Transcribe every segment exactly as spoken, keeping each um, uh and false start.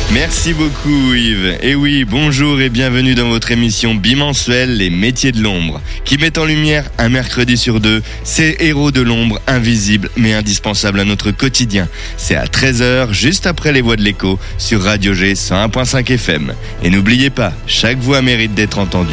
Merci beaucoup Yves. Et oui, bonjour et bienvenue dans votre émission bimensuelle Les Métiers de l'Ombre, qui met en lumière un mercredi sur deux ces héros de l'ombre invisibles mais indispensables à notre quotidien. C'est à treize heures, juste après les voix de l'écho, sur Radio G cent un virgule cinq F M. Et n'oubliez pas, chaque voix mérite d'être entendue.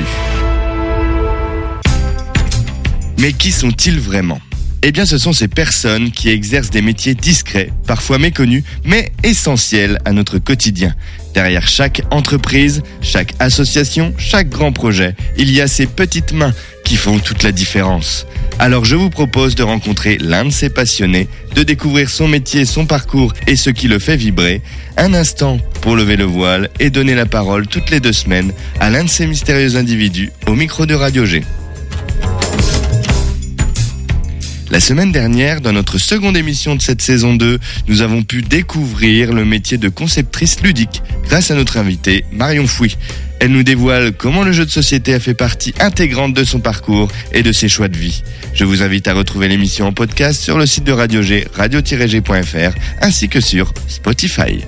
Mais qui sont-ils vraiment ? Eh bien, ce sont ces personnes qui exercent des métiers discrets, parfois méconnus, mais essentiels à notre quotidien. Derrière chaque entreprise, chaque association, chaque grand projet, il y a ces petites mains qui font toute la différence. Alors je vous propose de rencontrer l'un de ces passionnés, de découvrir son métier, son parcours et ce qui le fait vibrer. Un instant pour lever le voile et donner la parole toutes les deux semaines à l'un de ces mystérieux individus au micro de Radio G. La semaine dernière, dans notre seconde émission de cette saison deux, nous avons pu découvrir le métier de conceptrice ludique grâce à notre invitée Marion Fouy. Elle nous dévoile comment le jeu de société a fait partie intégrante de son parcours et de ses choix de vie. Je vous invite à retrouver l'émission en podcast sur le site de Radio G, radio tiret g point f r, ainsi que sur Spotify.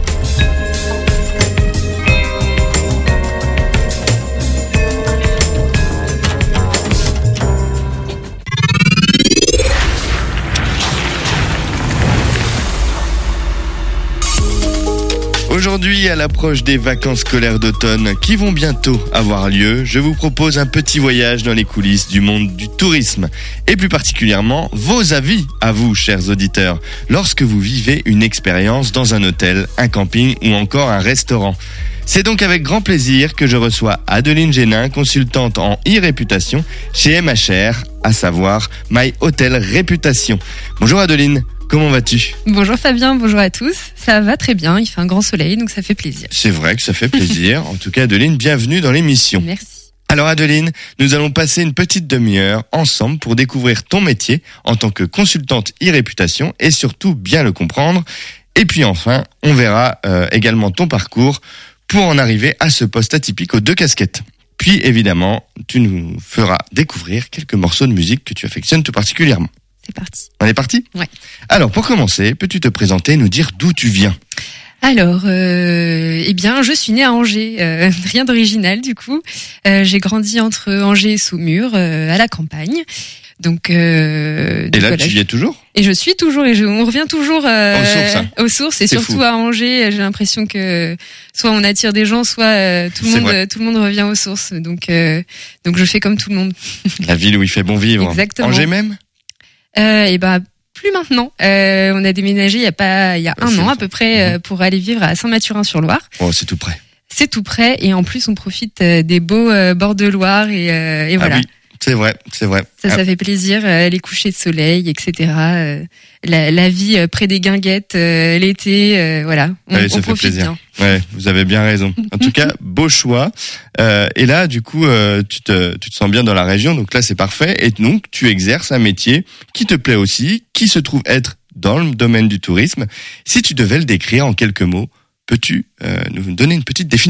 Aujourd'hui, à l'approche des vacances scolaires d'automne qui vont bientôt avoir lieu, je vous propose un petit voyage dans les coulisses du monde du tourisme. Et plus particulièrement, vos avis à vous, chers auditeurs, lorsque vous vivez une expérience dans un hôtel, un camping ou encore un restaurant. C'est donc avec grand plaisir que je reçois Adeline Génin, consultante en e-réputation chez M H R, à savoir My Hotel Réputation. Bonjour Adeline. Comment vas-tu ? Bonjour Fabien, bonjour à tous. Ça va très bien, il fait un grand soleil, donc ça fait plaisir. C'est vrai que ça fait plaisir. En tout cas, Adeline, bienvenue dans l'émission. Merci. Alors Adeline, nous allons passer une petite demi-heure ensemble pour découvrir ton métier en tant que consultante e-réputation et surtout bien le comprendre. Et puis enfin, on verra euh, également ton parcours pour en arriver à ce poste atypique aux deux casquettes. Puis évidemment, tu nous feras découvrir quelques morceaux de musique que tu affectionnes tout particulièrement. C'est parti. On est parti ? Ouais. Alors, pour commencer, peux-tu te présenter et nous dire d'où tu viens ? Alors, euh, eh bien, je suis née à Angers, euh, rien d'original du coup. Euh, j'ai grandi entre Angers et Saumur, euh, à la campagne. Donc, euh, et là, voilà, tu y es toujours ? Et je suis toujours, et je, on revient toujours euh, aux sources. Hein. Aux sources, et C'est surtout fou. à Angers. J'ai l'impression que soit on attire des gens, soit euh, tout le C'est monde, vrai. tout le monde revient aux sources. Donc, euh, donc je fais comme tout le monde. La ville où il fait bon vivre. Exactement. Angers même ? Euh, et ben. Plus maintenant. Euh, on a déménagé il y a pas, il y a un C'est an ça. à peu près euh, pour aller vivre à Saint-Mathurin-sur-Loire. Oh, c'est tout près. C'est tout près et en plus on profite euh, des beaux euh, bords de Loire et, euh, et voilà. Ah oui, c'est vrai, c'est vrai. Ça, Ah, ça fait plaisir. Euh, les couchers de soleil, et cetera. Euh, la, la vie euh, près des guinguettes euh, l'été, euh, voilà. On, ouais, ça on fait profite plaisir. bien. Ouais, vous avez bien raison. En tout cas, beau choix. Euh, et là, du coup, euh, tu te, tu te sens bien dans la région, donc là, c'est parfait. Et donc, tu exerces un métier qui te plaît aussi, qui se trouve être dans le domaine du tourisme. Si tu devais le décrire en quelques mots, peux-tu euh, nous donner une petite définition ?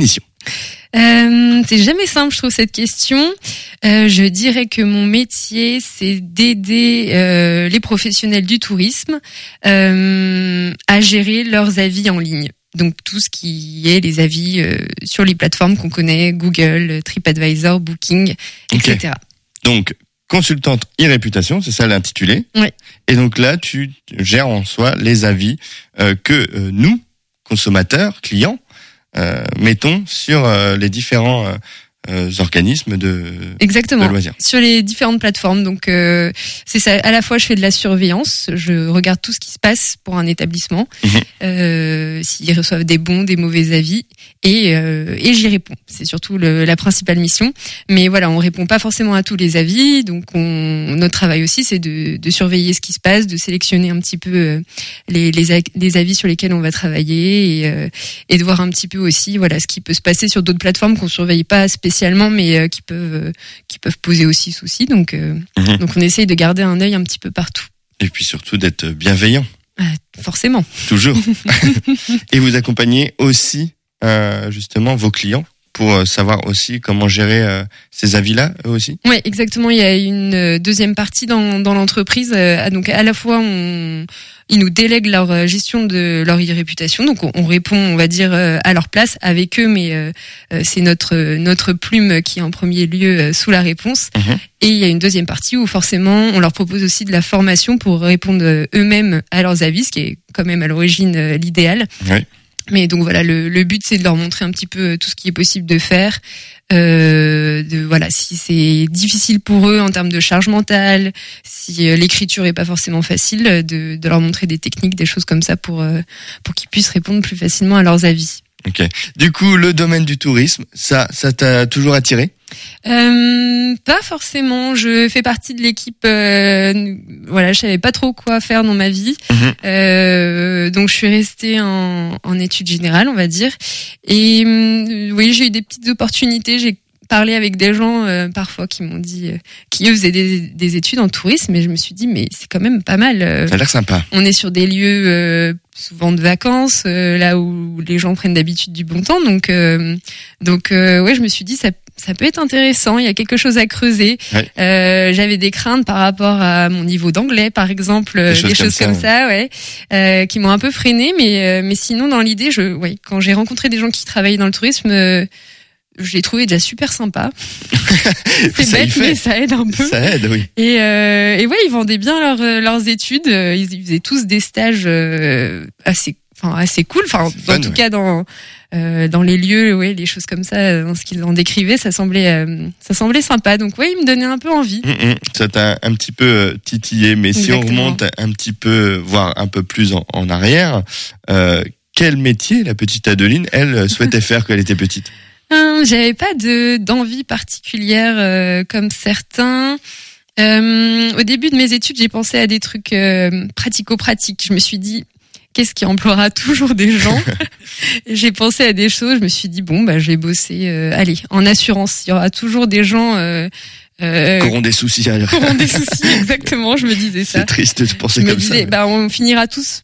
Euh, c'est jamais simple, je trouve, cette question. Euh, je dirais que mon métier, c'est d'aider euh, les professionnels du tourisme euh, à gérer leurs avis en ligne. Donc tout ce qui est les avis euh, sur les plateformes qu'on connaît, Google, TripAdvisor, Booking, et cetera. Okay. Donc, consultante e-réputation, c'est ça l'intitulé. Oui. Et donc là, tu gères en soi les avis euh, que euh, nous, consommateurs, clients, euh, mettons sur euh, les différents euh, euh, organismes de, Exactement. de loisirs. Sur les différentes plateformes. Donc euh, c'est ça. À la fois, je fais de la surveillance. Je regarde tout ce qui se passe pour un établissement, mmh. euh, s'ils reçoivent des bons, des mauvais avis, et euh, et j'y réponds. C'est surtout le, la principale mission. Mais voilà, on répond pas forcément à tous les avis. Donc on, notre travail aussi, c'est de, de surveiller ce qui se passe, de sélectionner un petit peu les les, les avis sur lesquels on va travailler, et, euh, et de voir un petit peu aussi, voilà, ce qui peut se passer sur d'autres plateformes qu'on surveille pas spécialement, mais euh, qui peuvent euh, qui peuvent poser aussi souci. Donc euh, mmh. donc on essaye de garder un œil un petit peu partout. Et puis surtout d'être bienveillant. Euh, forcément. Toujours. Et vous accompagnez aussi euh, justement vos clients pour savoir aussi comment gérer euh, ces avis-là, eux aussi. Oui, exactement. Il y a une deuxième partie dans, dans l'entreprise. Euh, donc à la fois on ils nous délèguent leur gestion de leur e-réputation. Donc on, on répond, on va dire, à leur place avec eux, mais euh, c'est notre notre plume qui est en premier lieu sous la réponse. Mmh. Et il y a une deuxième partie où forcément on leur propose aussi de la formation pour répondre eux-mêmes à leurs avis, ce qui est quand même à l'origine l'idéal. Oui. Mais donc voilà, le, le but c'est de leur montrer un petit peu tout ce qui est possible de faire. Euh, de voilà, si c'est difficile pour eux en termes de charge mentale, si euh, l'écriture est pas forcément facile, de, de leur montrer des techniques, des choses comme ça pour euh, pour qu'ils puissent répondre plus facilement à leurs avis. Ok. Du coup, le domaine du tourisme, ça, ça t'a toujours attiré ? Euh, pas forcément. Je fais partie de l'équipe. Euh, voilà, je savais pas trop quoi faire dans ma vie, mmh. euh, donc je suis restée en, en études générales, on va dire. Et euh, oui, j'ai eu des petites opportunités. J'ai parlé avec des gens euh, parfois qui m'ont dit, euh, qui eux faisaient des, des études en tourisme, et je me suis dit mais c'est quand même pas mal. Euh, ça a l'air sympa. On est sur des lieux euh, souvent de vacances, euh, là où les gens prennent d'habitude du bon temps, donc euh, donc euh, ouais, je me suis dit ça. Ça peut être intéressant, il y a quelque chose à creuser. Ouais. Euh, j'avais des craintes par rapport à mon niveau d'anglais, par exemple, des choses, des choses comme, comme ça, ça ouais, euh, qui m'ont un peu freinée. Mais euh, mais sinon, dans l'idée, je, ouais, quand j'ai rencontré des gens qui travaillaient dans le tourisme, euh, je les trouvais déjà super sympas. C'est bête, mais ça aide un peu. Ça aide, oui. Et, euh, et ouais, ils vendaient bien leurs leurs études. Ils, ils faisaient tous des stages euh, assez, enfin assez cool. Enfin, en tout ouais. cas dans Euh, dans les lieux, ouais, les choses comme ça, dans ce qu'ils en décrivaient, ça semblait, euh, ça semblait sympa. Donc ouais, il me donnait un peu envie. Mmh, mmh, ça t'a un petit peu titillé, mais Exactement. Si on remonte un petit peu, voire un peu plus en, en arrière, euh, quel métier la petite Adeline, elle, souhaitait faire quand elle était petite ? euh, J'avais pas de d'envie particulière euh, comme certains. Euh, au début de mes études, j'ai pensé à des trucs euh, pratico-pratiques. Je me suis dit, qu'est-ce qui emploiera toujours des gens ? J'ai pensé à des choses, je me suis dit bon bah je vais bosser euh, allez, en assurance, il y aura toujours des gens euh, euh qui auront des soucis alors. Qui auront des soucis exactement, je me disais ça. C'est triste de penser je comme me disais, ça. Bah on finira tous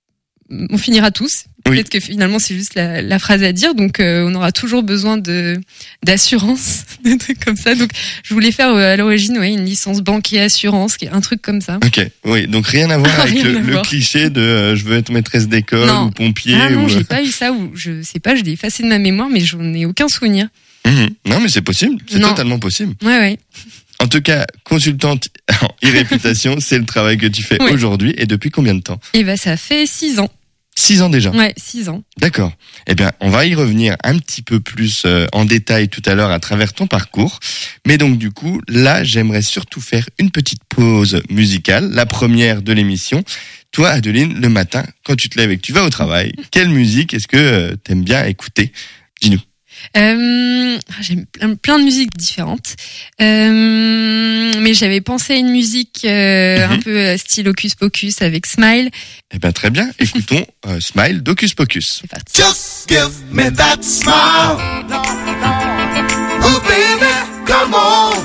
on finira tous. Oui. Peut-être que finalement c'est juste la, la phrase à dire, donc euh, on aura toujours besoin de d'assurance, des trucs comme ça. Donc je voulais faire euh, à l'origine ouais une licence banque et assurance, qui est un truc comme ça. Ok, oui, donc rien à voir avec le, le cliché de euh, je veux être maîtresse d'école non. ou pompier. Ah non, ou... j'ai pas eu ça, ou je sais pas, je l'ai effacé de ma mémoire, mais j'en ai aucun souvenir. Mmh. Non, mais c'est possible, c'est non. totalement possible. Ouais, ouais. En tout cas, consultante en e-réputation, c'est le travail que tu fais ouais. aujourd'hui. Et depuis combien de temps ? Eh ben, ça fait six ans. Six ans déjà. Ouais, six ans. D'accord. Eh bien, on va y revenir un petit peu plus euh, en détail tout à l'heure à travers ton parcours. Mais donc, du coup, là, j'aimerais surtout faire une petite pause musicale, la première de l'émission. Toi, Adeline, le matin, quand tu te lèves et que tu vas au travail, quelle musique est-ce que euh, t'aimes bien écouter ? Dis-nous. Euh, j'aime plein, plein de musiques différentes, euh, mais j'avais pensé à une musique euh, mm-hmm. un peu style Hocus Pocus avec Smile. Eh ben très bien, écoutons euh, Smile d'Hocus Pocus. C'est parti. Just give me that smile, oh baby, come on.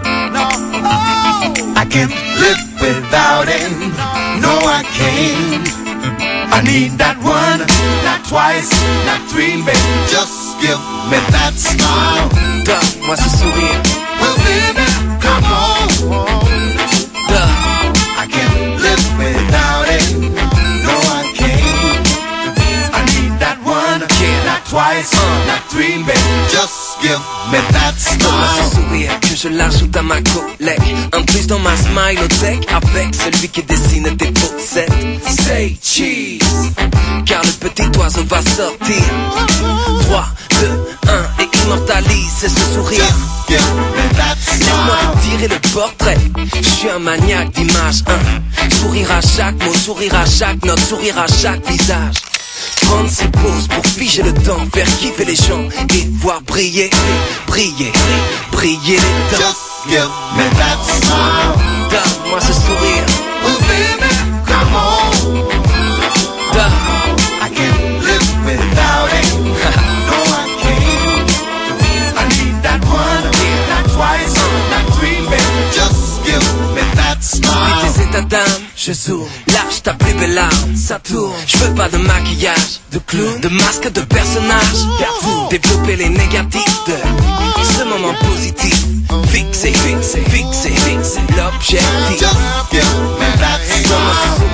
I can't live without it, no I can't. I need that one, not twice, not three, baby. Just give me that smile. Donne-moi ce sourire. Well, baby, come on. Duh. I can't live without it. No, I can't. I need that one, yeah. not twice, uh. not three, baby. Just give me that Donne-moi ce smile. sourire que je l'ajoute à ma collègue. Un plus dans ma smilothèque avec celui qui dessine tes faussettes. Say cheese, car le petit oiseau va sortir. trois, deux, un et immortalise ce sourire. Just give me that Laisse-moi smile. te tirer le portrait. Je suis un maniaque d'image. Un sourire à chaque mot, sourire à chaque note, sourire à chaque visage. Prendre ses pauses pour figer le temps, faire kiffer les gens et voir briller, briller, briller les dents. Just give me that smile. Donne-moi ce sourire. Oh baby, come on. Duh. I can't live without it. No, I can't. I need that one, not twice, not three, baby. Just give me that smile. Tes états d'âme, je zoome. Lâche ta plus belle arme, ça tourne. Je veux pas de maquillage, de clown, de masque, de personnage. Car vous développez les négatifs de ce moment positif. Fixé, fixé, fixé, fixé l'objectif. Just give me that Donne-moi ce smile. sourire,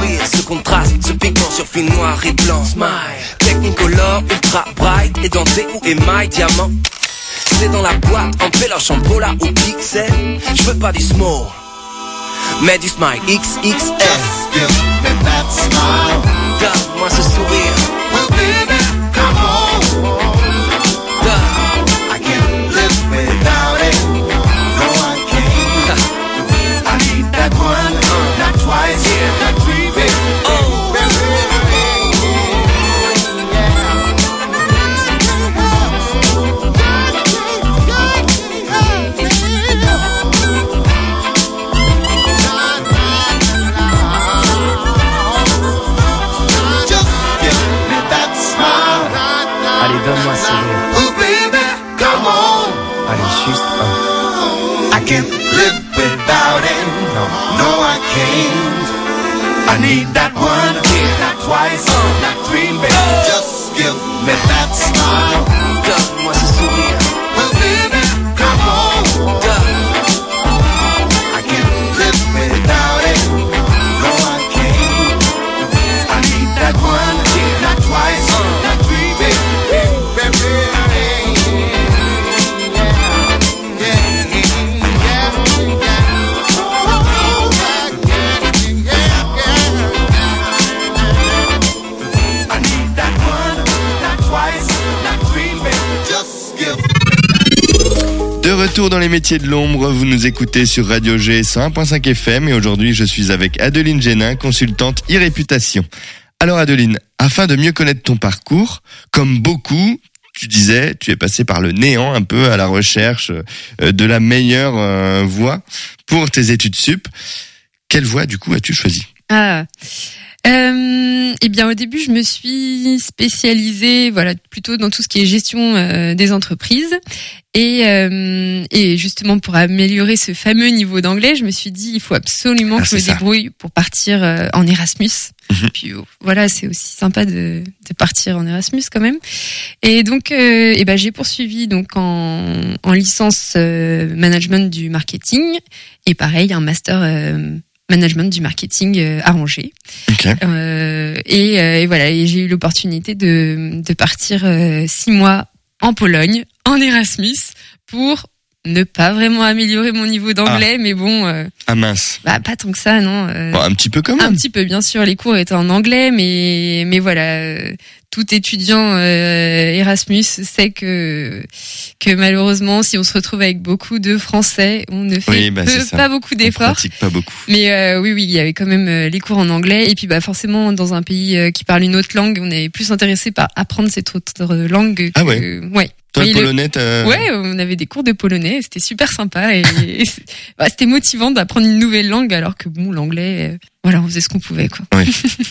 ce contraste, ce piquant sur fil noir et blanc. Smile, Technicolor, ultra bright, édenté ou émail, diamant. C'est dans la boîte, en péloche, en pola ou pixel. Je veux pas du small, mais du smile X X L. Just give me that smile. Donne-moi ce sourire. Well, baby, come on. Donne. I can't live without it. No, I can't. I need that one, not twice, not three, baby. Oh. Allez, donne-moi ce rire. Oh, baby, come on. Allez, juste un. I can't live without it. Non. No, I can't. I need that one, not twice, not three, baby. Just give me that smile. Donne-moi ce sourire. Well, baby, come on. I can't live without it. No, I can't. I need that one, not twice, not three, baby. De retour dans les métiers de l'ombre, vous nous écoutez sur Radio G cent un point cinq F M et aujourd'hui je suis avec Adeline Génin, consultante e-réputation. Alors Adeline, afin de mieux connaître ton parcours, comme beaucoup, tu disais, tu es passé par le néant un peu à la recherche de la meilleure euh, voie pour tes études sup. Quelle voie du coup as-tu choisi ? Ah. Euh, eh bien, au début, je me suis spécialisée, voilà, plutôt dans tout ce qui est gestion euh, des entreprises. Et, euh, et justement, pour améliorer ce fameux niveau d'anglais, je me suis dit, il faut absolument ah, que je me ça. débrouille pour partir euh, en Erasmus. Mm-hmm. Puis oh, voilà, c'est aussi sympa de, de partir en Erasmus quand même. Et donc, euh, eh ben, j'ai poursuivi donc en, en licence euh, management du marketing et pareil, un master euh, management du marketing euh, à Angers. Okay. Euh, et, euh, et voilà, et j'ai eu l'opportunité de, de partir euh, six mois en Pologne, en Erasmus, pour ne pas vraiment améliorer mon niveau d'anglais, ah. mais bon, euh, ah mince, bah pas tant que ça, non. Euh, bon, un petit peu quand même. Un petit peu, bien sûr, les cours étaient en anglais, mais mais voilà, euh, tout étudiant euh, Erasmus sait que que malheureusement, si on se retrouve avec beaucoup de Français, on ne fait oui, bah, peu, pas beaucoup d'efforts. On pratique pas beaucoup. Mais euh, oui, oui, il y avait quand même euh, les cours en anglais, et puis bah forcément, dans un pays euh, qui parle une autre langue, on est plus intéressé par apprendre cette autre langue. Que, ah ouais. Ouais. Toi, oui, le polonais, le... Ouais, on avait des cours de polonais, c'était super sympa et, et bah, c'était motivant d'apprendre une nouvelle langue alors que bon, l'anglais, euh, voilà, on faisait ce qu'on pouvait, quoi. Oui.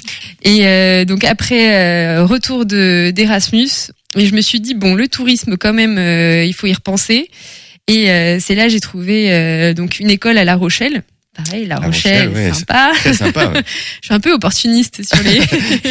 Et euh, donc après euh, retour de d'Erasmus, et je me suis dit bon, le tourisme quand même, euh, il faut y repenser. Et euh, c'est là j'ai trouvé euh, donc une école à La Rochelle. Pareil, La, La Rochelle, Rochelle ouais, sympa. Très sympa. Ouais. Je suis un peu opportuniste sur les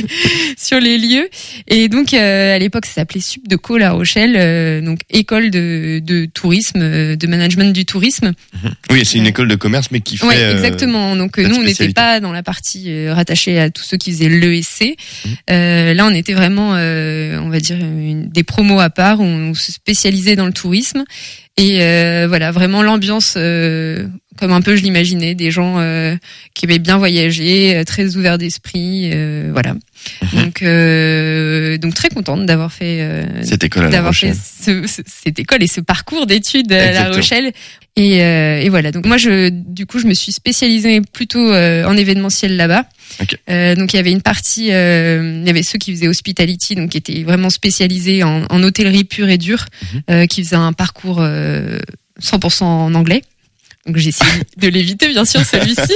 sur les lieux. Et donc euh, à l'époque, ça s'appelait Subdeco La Rochelle, euh, donc école de de tourisme, de management du tourisme. Oui, c'est une école de commerce, mais qui fait. Oui, exactement. Donc nous, on n'était pas dans la partie euh, rattachée à tous ceux qui faisaient l'E S C. Mmh. Euh, là, on était vraiment, euh, on va dire, une, des promos à part où on se spécialisait dans le tourisme. Et euh, voilà, vraiment l'ambiance, euh, comme un peu je l'imaginais, des gens euh, qui avaient bien voyagé, euh, très ouverts d'esprit, euh, voilà. Mmh. Donc, euh, donc très contente d'avoir fait euh, cette école à d'avoir La Rochelle. fait ce, ce, cette école et ce parcours d'études à La Rochelle. Et, euh, et voilà. Donc moi, je, du coup, je me suis spécialisée plutôt euh, en événementiel là-bas. Okay. Euh, donc il y avait une partie, euh, il y avait ceux qui faisaient hospitality, donc qui étaient vraiment spécialisés en, en hôtellerie pure et dure, mmh. euh, qui faisaient un parcours euh, cent pour cent en anglais. Donc j'ai essayé de l'éviter, bien sûr, celui-ci.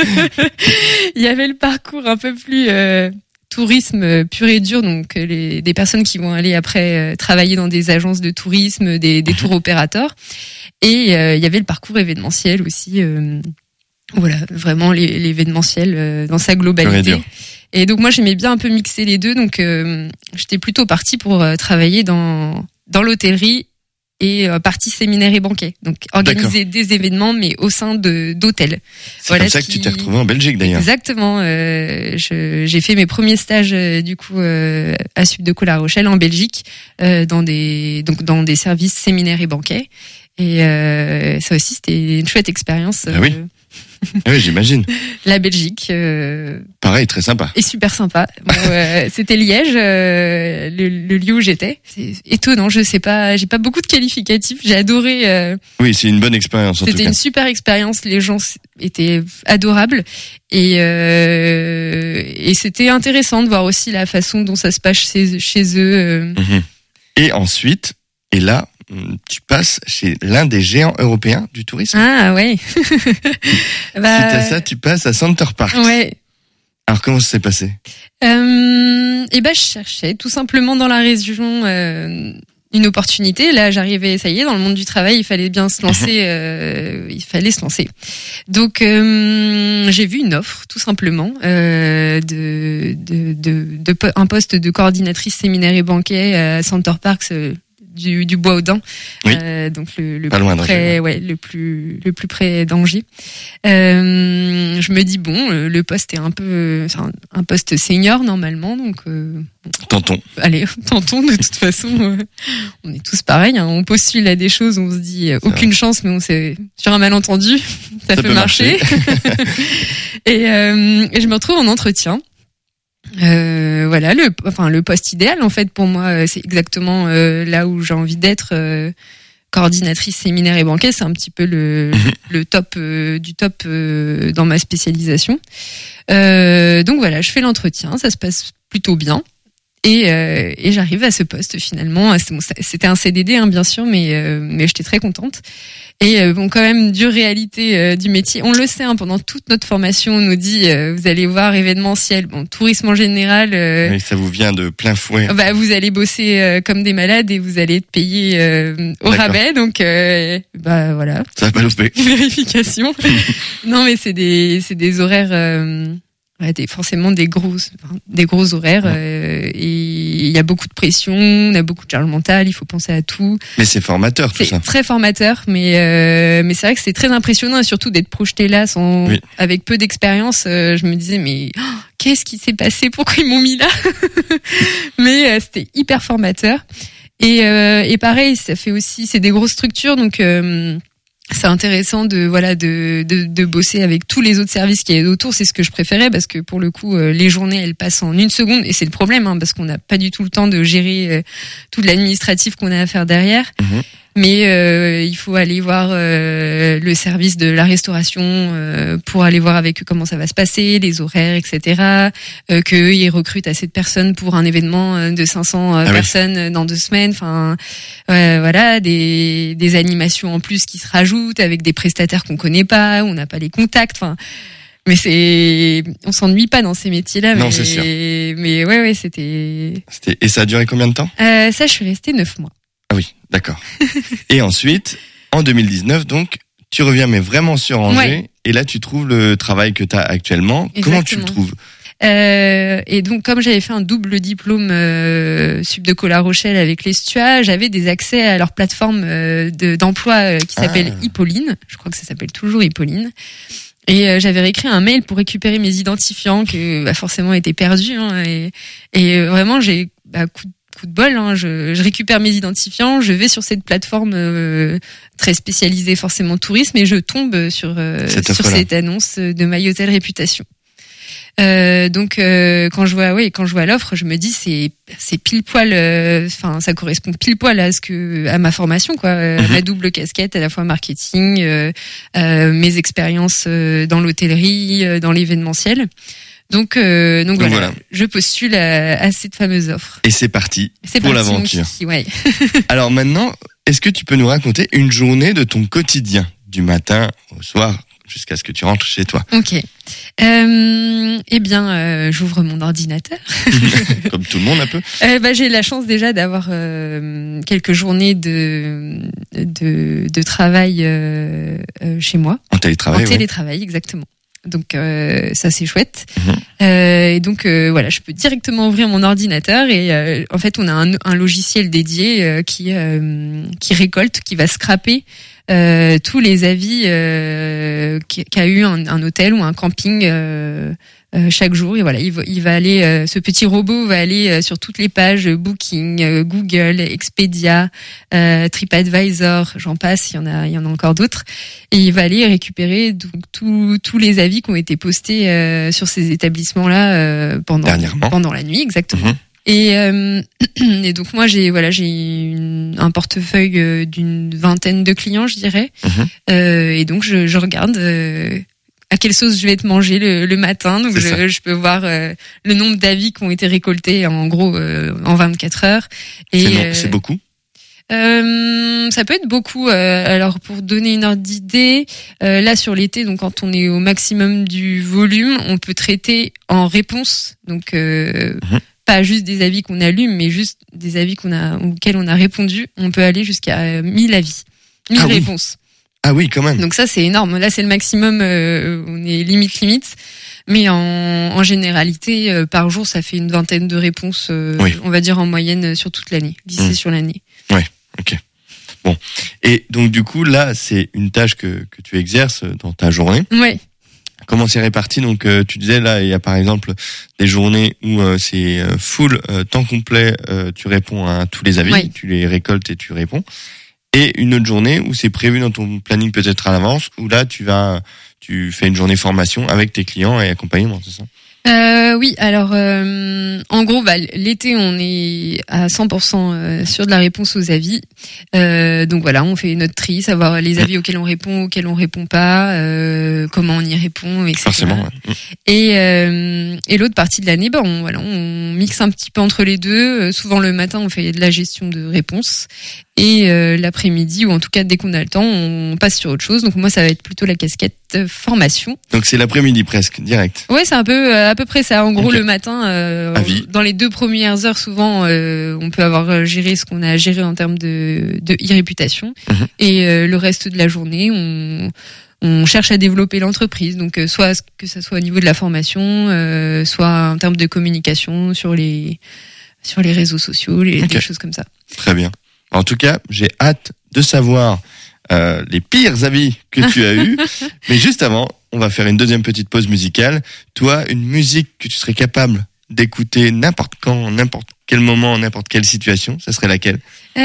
Il y avait le parcours un peu plus euh, tourisme pur et dur, donc les, des personnes qui vont aller après euh, travailler dans des agences de tourisme, des, des tours opérateurs. Et euh, il y avait le parcours événementiel aussi. Euh, Voilà, vraiment l'événementiel euh, dans sa globalité. Et donc moi j'aimais bien un peu mixer les deux, donc euh, j'étais plutôt partie pour euh, travailler dans dans l'hôtellerie et euh, partie séminaire et banquet. Donc organiser D'accord. des événements, mais au sein de d'hôtels. C'est voilà comme ça que qui... tu t'es retrouvé en Belgique d'ailleurs. Exactement. Euh, je, j'ai fait mes premiers stages euh, du coup euh, à Subdeco La Rochelle en Belgique, euh, dans des donc dans des services séminaires et banquets. Et euh, ça aussi c'était une chouette expérience. Ah oui. Euh, oui, j'imagine. La Belgique. Euh, Pareil, très sympa. Et super sympa. Bon, euh, c'était Liège, euh, le, le lieu où j'étais. C'est étonnant, je sais pas, j'ai pas beaucoup de qualificatifs. J'ai adoré. Euh, oui, c'est une bonne expérience en tout cas. C'était une super expérience. Les gens étaient adorables et euh, et c'était intéressant de voir aussi la façon dont ça se passe chez, chez eux. Euh. Mmh. Et ensuite, et là. Tu passes chez l'un des géants européens du tourisme. Ah ouais. bah... Suite à ça, tu passes à Center Parcs. Ouais. Alors comment ça s'est passé? euh, Et ben je cherchais tout simplement dans la région euh, une opportunité. Là, j'arrivais, ça y est, dans le monde du travail, il fallait bien se lancer. euh, il fallait se lancer. Donc euh, j'ai vu une offre, tout simplement, euh, de, de, de, de, de un poste de coordinatrice séminaire et banquet à Center Parcs. Euh, Du, du Bois Audin, oui. euh, donc le, le Pas plus loin près, ouais, le plus le plus près d'Angers. Euh, je me dis bon, le poste est un peu, c'est un, un poste senior normalement, donc euh, tentons. Allez, tentons. De toute façon, euh, on est tous pareils. Hein, on postule à des choses, on se dit euh, aucune vrai. chance, mais on sait sur un malentendu, ça, ça peut, peut marcher. marcher. et, euh, et je me retrouve en entretien. Euh, voilà le enfin le poste idéal en fait pour moi, c'est exactement euh, là où j'ai envie d'être. Euh, coordinatrice séminaire et banquet, c'est un petit peu le mmh. le top euh, du top euh, dans ma spécialisation. Euh, donc voilà, je fais l'entretien, ça se passe plutôt bien. Et, euh, et j'arrive à ce poste finalement. C'était un C D D, hein, bien sûr, mais euh, mais j'étais très contente. Et euh, bon, quand même, dure réalité euh, du métier. On le sait, hein, pendant toute notre formation, on nous dit euh, vous allez voir événementiel, bon, tourisme en général. Euh, oui, ça vous vient de plein fouet. Bah, vous allez bosser euh, comme des malades et vous allez être payé euh, au D'accord. rabais. Donc, euh, bah voilà. Ça va pas louper. Vérification. Non, mais c'est des c'est des horaires. Euh, Ouais, des, forcément des gros, enfin, des gros horaires euh, et il y a beaucoup de pression, on a beaucoup de charge mentale, il faut penser à tout. Mais c'est formateur tout c'est ça. C'est très formateur, mais euh, mais c'est vrai que c'est très impressionnant et surtout d'être projeté là sans oui. avec peu d'expérience. Euh, je me disais mais oh, qu'est-ce qui s'est passé? Pourquoi ils m'ont mis là? Mais euh, c'était hyper formateur et euh, et pareil, ça fait aussi c'est des grosses structures donc. Euh, c'est intéressant de voilà de, de de bosser avec tous les autres services qui est autour, c'est ce que je préférais parce que pour le coup euh, les journées elles passent en une seconde et c'est le problème hein, parce qu'on n'a pas du tout le temps de gérer euh, tout l'administratif qu'on a à faire derrière. Mmh. Mais euh, il faut aller voir euh, le service de la restauration euh, pour aller voir avec eux comment ça va se passer, les horaires, et cetera. Euh, qu'eux ils recrutent assez de personnes pour un événement de cinq cents ah personnes oui. dans deux semaines. Enfin, euh, voilà, des des animations en plus qui se rajoutent avec des prestataires qu'on connaît pas, où on n'a pas les contacts. Enfin. Mais c'est, on s'ennuie pas dans ces métiers-là. Non, mais... c'est sûr. Mais ouais, ouais, c'était. C'était. Et ça a duré combien de temps? euh, Ça, je suis restée neuf mois. Ah oui, d'accord. Et ensuite, en deux mille dix-neuf, donc, tu reviens mais vraiment sur Angers. Ouais. Et là, tu trouves le travail que tu as actuellement. Exactement. Comment tu le trouves? Euh, et donc, comme j'avais fait un double diplôme euh, Subdeco La Rochelle avec les S T U A, j'avais des accès à leur plateforme euh, de, d'emploi euh, qui s'appelle ah. Hippoline. Je crois que ça s'appelle toujours Hippoline. Et euh, j'avais réécrit un mail pour récupérer mes identifiants qui bah, forcément étaient perdus. Hein, et, et euh, vraiment, j'ai bah, coup, coup de bol. Hein, je, je récupère mes identifiants, je vais sur cette plateforme euh, très spécialisée forcément tourisme et je tombe sur, euh, sur cette annonce de My Hotel Réputation. Euh, donc euh, quand je vois oui quand je vois l'offre je me dis c'est c'est pile poil enfin euh, ça correspond pile poil à ce que à ma formation quoi euh, mm-hmm. ma double casquette à la fois marketing euh, euh, mes expériences euh, dans l'hôtellerie euh, dans l'événementiel donc euh, donc, donc voilà, voilà je postule à, à cette fameuse offre et c'est parti c'est pour parti, l'aventure kiki, ouais. Alors maintenant est-ce que tu peux nous raconter une journée de ton quotidien du matin au soir jusqu'à ce que tu rentres chez toi? Ok. Euh, eh bien, euh, j'ouvre mon ordinateur. Comme tout le monde un peu. Euh, bah, j'ai la chance déjà d'avoir euh, quelques journées de de, de travail euh, euh, chez moi. En télétravail. En télétravail, ouais. Exactement. Donc euh, ça c'est chouette. Mmh. Euh, et donc euh, voilà, je peux directement ouvrir mon ordinateur et euh, en fait on a un, un logiciel dédié euh, qui euh, qui récolte, qui va scraper euh, tous les avis euh, qu'a eu un, un hôtel ou un camping euh, euh, chaque jour. Et voilà, il va, il va aller, euh, ce petit robot va aller euh, sur toutes les pages euh, Booking, euh, Google, Expedia, euh, TripAdvisor, j'en passe, il y en a, il y en a encore d'autres. Et il va aller récupérer donc tous tous les avis qui ont été postés euh, sur ces établissements-là euh, pendant Dernièrement. pendant la nuit, exactement. Mmh. Et, euh, et donc moi j'ai voilà j'ai une, un portefeuille euh, d'une vingtaine de clients, je dirais. Mmh. Euh, et donc je, je regarde euh, à quelle sauce je vais être mangé le, le matin. Donc je, je peux voir euh, le nombre d'avis qui ont été récoltés en gros euh, en vingt-quatre heures. Et C'est, non, euh, c'est beaucoup. Euh, ça peut être beaucoup. Euh, alors pour donner une ordre d'idée, euh, là sur l'été, donc quand on est au maximum du volume, on peut traiter en réponse. Donc euh, Mmh. pas juste des avis qu'on allume, mais juste des avis qu'on a auxquels on a répondu. On peut aller jusqu'à mille avis, mille Ah oui. réponses. Ah oui, quand même. Donc ça c'est énorme. Là c'est le maximum. Euh, on est limite limite. Mais en, en généralité, euh, par jour, ça fait une vingtaine de réponses. Euh, Oui. On va dire en moyenne euh, sur toute l'année, lissée Mmh. sur l'année. Ok. Bon. Et donc du coup, là, c'est une tâche que que tu exerces dans ta journée. Ouais. Comment c'est réparti? Donc euh, tu disais là, il y a par exemple des journées où euh, c'est euh, full euh, temps complet, euh, tu réponds à tous les avis, Oui. tu les récoltes et tu réponds. Et une autre journée où c'est prévu dans ton planning peut-être à l'avance, où là tu vas, tu fais une journée formation avec tes clients et accompagnement, c'est ça? Euh, oui, alors euh, en gros, bah, l'été, on est à cent pour cent euh, sûr de la réponse aux avis. Euh, donc voilà, on fait notre tri, savoir les avis auxquels on répond, auxquels on répond pas, euh, comment on y répond, et cetera. Forcément. Ouais. Et, euh, et l'autre partie de l'année, bah, on, voilà, on mixe un petit peu entre les deux. Euh, souvent le matin, on fait de la gestion de réponses. Et euh, l'après-midi, ou en tout cas dès qu'on a le temps, on passe sur autre chose. Donc moi, ça va être plutôt la casquette euh, formation. Donc c'est l'après-midi presque, direct. Ouais, c'est un peu euh, à peu près ça. En gros, Ok. le matin, euh, Avis. dans les deux premières heures, souvent, euh, on peut avoir géré ce qu'on a géré en termes de, de e-réputation. Mhm. Et euh, le reste de la journée, on, on cherche à développer l'entreprise. Donc, euh, soit que ça soit au niveau de la formation, euh, soit en termes de communication sur les sur les réseaux sociaux, les, Ok. des choses comme ça. Très bien. En tout cas, j'ai hâte de savoir euh, les pires avis que tu as eus. Mais juste avant, on va faire une deuxième petite pause musicale. Toi, une musique que tu serais capable d'écouter n'importe quand, n'importe quel moment, n'importe quelle situation, ça serait laquelle?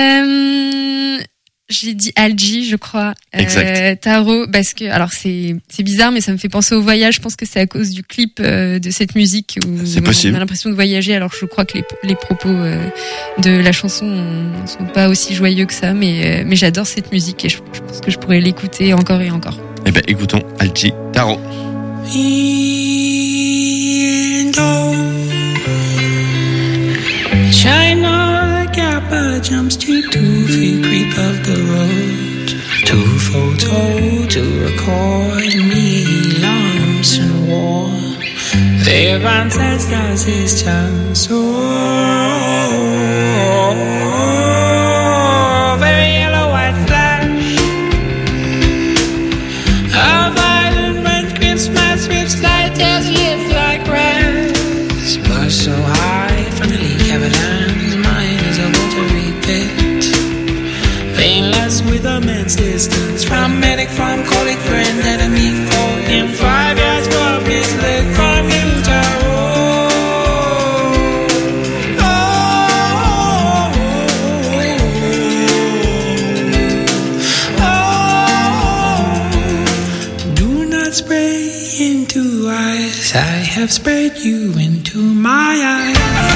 Euh, j'ai dit Algie, je crois. Exact. Euh, Tarot, parce que alors c'est c'est bizarre, mais ça me fait penser au voyage. Je pense que c'est à cause du clip euh, de cette musique où C'est possible. on a l'impression de voyager. Alors je crois que les les propos euh, de la chanson ne sont pas aussi joyeux que ça, mais euh, mais j'adore cette musique et je, je pense que je pourrais l'écouter encore et encore. Eh ben, écoutons Algie Tarot. China Kappa jumps to two feet creep of the road. Two photo to record me lumps and war. Their ancestors is chance. Oh, very yellow white flash. A violent red Christmas whips light as live like grass. But so high from the leak avalanche, mine is a watery pit. Painless with immense distance from medic, from colleague, friend, enemy, foe. In five years from his leg from Utah. Oh, oh, oh. Do not spray into eyes. I have sprayed you into my eyes.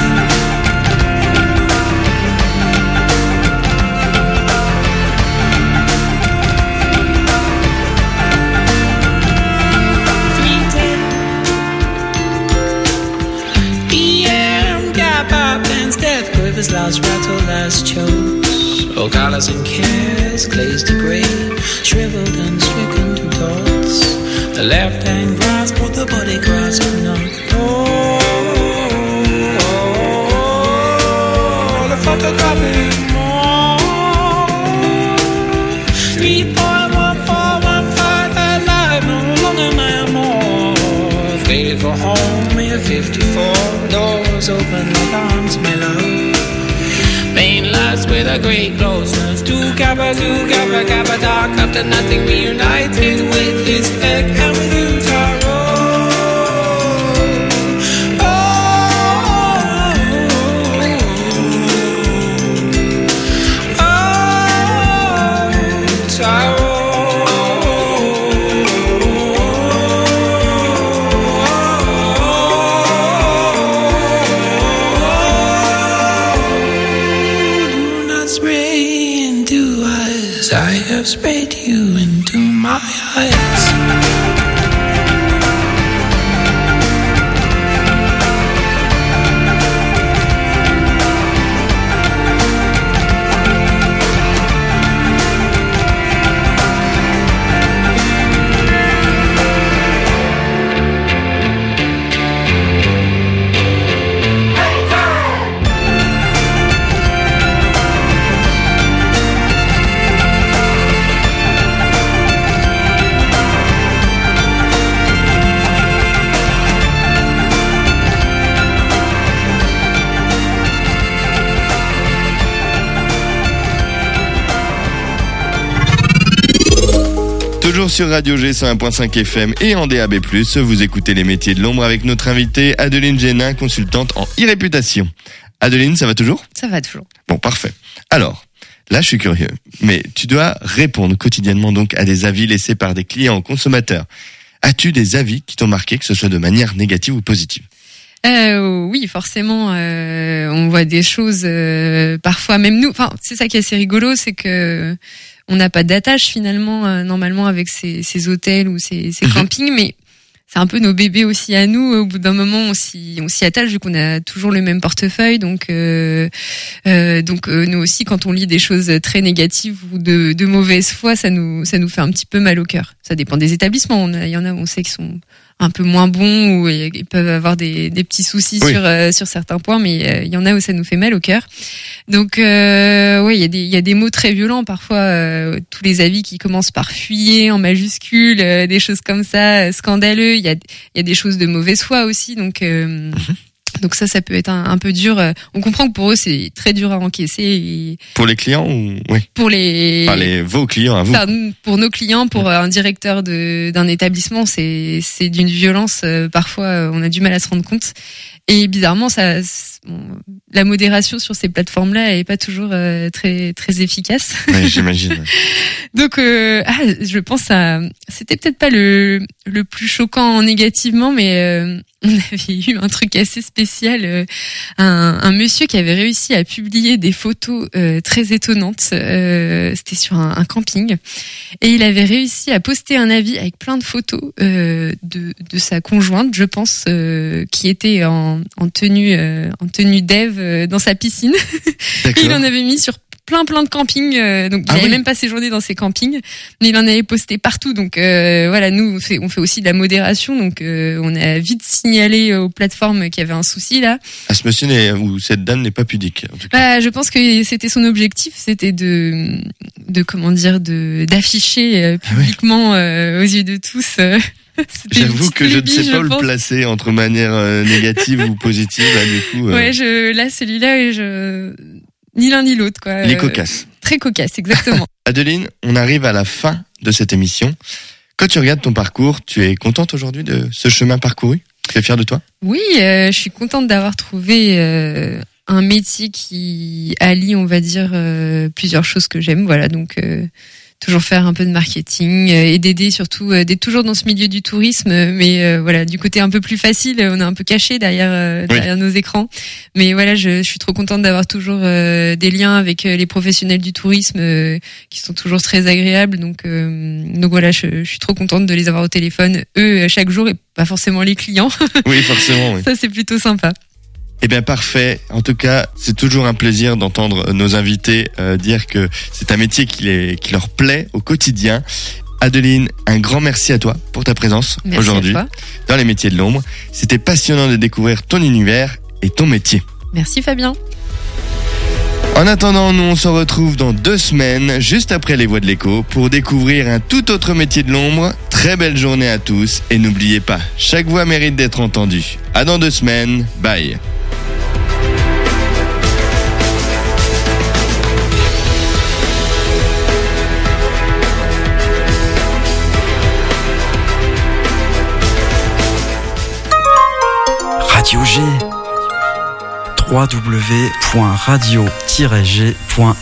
Quivers, loud rattle, last chokes. Oh, colors and cares, glazed to grey, shriveled and stricken to dots. The left hand grasp, but the body grasp not. Oh, oh, oh, the photography more. Three point one four one five alive, no longer my more. fifty-four, doors open like arms, my love. Pain lasts with a great closeness. Two kappa, two kappa, kappa, dark after nothing reunited with his neck and with you, Taro. I have sprayed you into my eyes. Toujours sur Radio G cent un point cinq F M et en D A B plus, vous écoutez les métiers de l'ombre avec notre invitée Adeline Génin, consultante en e-réputation. Adeline, ça va toujours ? Ça va toujours. Bon, parfait. Alors, là je suis curieux, mais tu dois répondre quotidiennement donc à des avis laissés par des clients consommateurs. As-tu des avis qui t'ont marqué, que ce soit de manière négative ou positive ? Euh, oui, forcément, euh, on voit des choses, euh, parfois même nous. Enfin, c'est ça qui est assez rigolo, c'est que on n'a pas d'attache finalement, euh, normalement avec ces, ces hôtels ou ces, ces campings, mais c'est un peu nos bébés aussi à nous. Au bout d'un moment, on s'y, on s'y attache vu qu'on a toujours le même portefeuille. Donc, euh, euh, donc euh, nous aussi, quand on lit des choses très négatives ou de, de mauvaise foi, ça nous, ça nous fait un petit peu mal au cœur. Ça dépend des établissements. On a, il y en a, on sait qu'ils sont un peu moins bons ou ils peuvent avoir des, des petits soucis oui. sur euh, sur certains points, mais euh, il y en a où ça nous fait mal au cœur. Donc euh, oui, il y a des il y a des mots très violents parfois, euh, tous les avis qui commencent par fuyer en majuscule, euh, des choses comme ça, euh, scandaleux. Il y a il y a des choses de mauvaise foi aussi, donc euh, mm-hmm. Donc ça, ça peut être un, un peu dur. On comprend que pour eux, c'est très dur à encaisser. Et pour les clients ou oui. Pour les. Enfin, les vos clients à vous. Enfin, pour nos clients, pour ouais. un directeur de d'un établissement, c'est c'est d'une violence. Euh, parfois, on a du mal à se rendre compte. Et bizarrement, ça, bon, la modération sur ces plateformes-là, elle est pas toujours euh, très très efficace. Oui, j'imagine. Donc, euh, ah, je pense à, c'était peut-être pas le le plus choquant négativement, mais euh, on avait eu un truc assez spécial, euh, un, un monsieur qui avait réussi à publier des photos euh, très étonnantes. Euh, c'était sur un, un camping, et il avait réussi à poster un avis avec plein de photos euh, de de sa conjointe, je pense, euh, qui était en en tenue euh, en tenue dev euh, dans sa piscine. Il en avait mis sur plein plein de campings, euh, donc il ah n'avait oui. même pas séjourné dans ces campings, mais il en avait posté partout. Donc euh, voilà, nous on fait, on fait aussi de la modération, donc euh, on a vite signalé aux plateformes qu'il y avait un souci là. Ah, ce monsieur n'est, ou cette dame n'est pas pudique en tout cas. Bah, je pense que c'était son objectif, c'était de de comment dire de d'afficher euh, publiquement ah ouais. euh, aux yeux de tous. Euh, J'avoue que je ne sais pas où le placer entre manière euh, négative ou positive. Là, du coup, euh... ouais, je là celui-là, je ni l'un ni l'autre quoi. Il est cocasse. Euh, très cocasse, exactement. Adeline, on arrive à la fin de cette émission. Quand tu regardes ton parcours, tu es contente aujourd'hui de ce chemin parcouru ? Tu es fière de toi ? Oui, euh, je suis contente d'avoir trouvé euh, un métier qui allie, on va dire, euh, plusieurs choses que j'aime. Voilà, donc. Euh, toujours faire un peu de marketing euh, et d'aider surtout euh, d'être toujours dans ce milieu du tourisme, mais euh, voilà, du côté un peu plus facile, on est un peu caché derrière euh, derrière oui. nos écrans, mais voilà, je, je suis trop contente d'avoir toujours euh, des liens avec euh, les professionnels du tourisme euh, qui sont toujours très agréables, donc euh, donc voilà, je, je suis trop contente de les avoir au téléphone eux chaque jour et pas forcément les clients. Oui, forcément. Oui. Ça c'est plutôt sympa. Eh bien parfait. En tout cas, c'est toujours un plaisir d'entendre nos invités euh, dire que c'est un métier qui, les, qui leur plaît au quotidien. Adeline, un grand merci à toi pour ta présence merci aujourd'hui dans les métiers de l'ombre. C'était passionnant de découvrir ton univers et ton métier. Merci Fabien. En attendant, nous on se retrouve dans deux semaines, juste après les Voix de l'écho, pour découvrir un tout autre métier de l'ombre. Très belle journée à tous et n'oubliez pas, chaque voix mérite d'être entendue. À dans deux semaines. Bye. Radio G. w w w point radio tiret g point